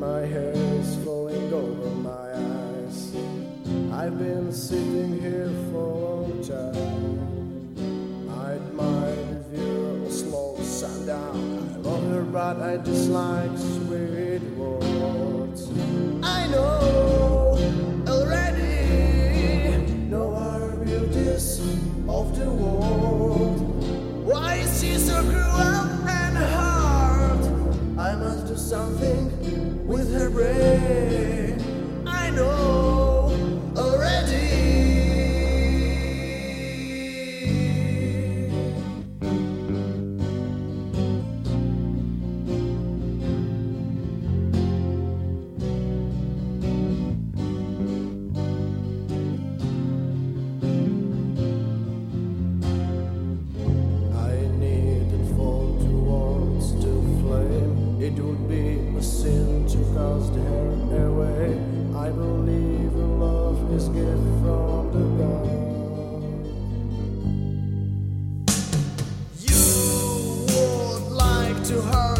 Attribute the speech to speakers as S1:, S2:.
S1: My hair is falling over my eyes. I've been sitting here for a long time. I admire the view of a slow sundown. I love her, but I dislike sweet words. I know already, know our beauties of the world. Why is she so cruel and hard? I must do something with her brain. I know already. It would be a sin to cast her away. I believe love is gift from the God. You would like to hurt